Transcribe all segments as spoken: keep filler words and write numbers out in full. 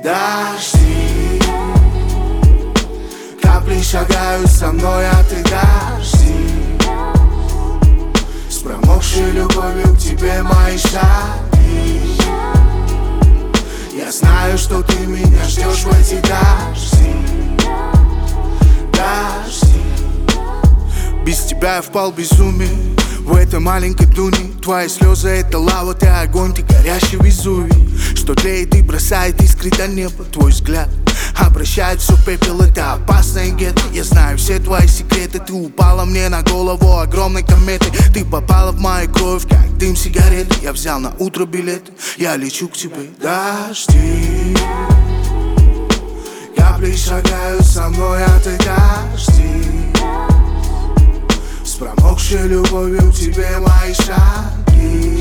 Дожди, капли шагают со мной, а ты дожди. С промокшей любовью к тебе мои шаги. Я знаю, что ты меня ждешь в эти дожди. Дожди. Без тебя я впал в безумие. В этой маленькой дуне твои слезы — это лава, ты огонь, ты горящий Везувий. Что тлеет и бросает искры до неба. Твой взгляд обращает все в пепел, это опасная гетто. Я знаю все твои секреты. Ты упала мне на голову огромной кометы. Ты попала в мою кровь, как дым сигареты. Я взял на утро билеты, я лечу к тебе. Дожди, капли шагают со мной, а ты дожди. С промокшей любовью к тебе мои шаги.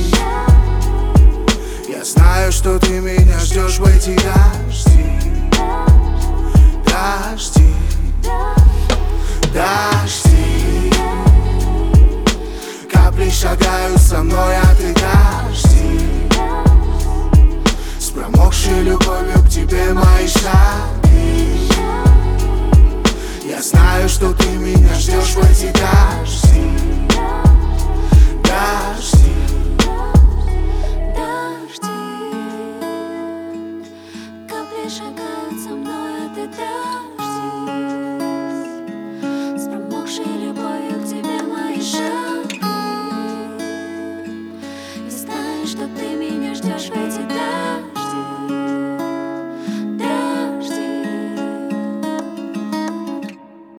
Я знаю, что ты меня ждешь в эти дожди. Дожди, дожди, капли шагают со мной, а ты дожди. С промокшей любовью к тебе мои шаги. Я знаю, что ты меня ждешь в эти дожди. Дожди.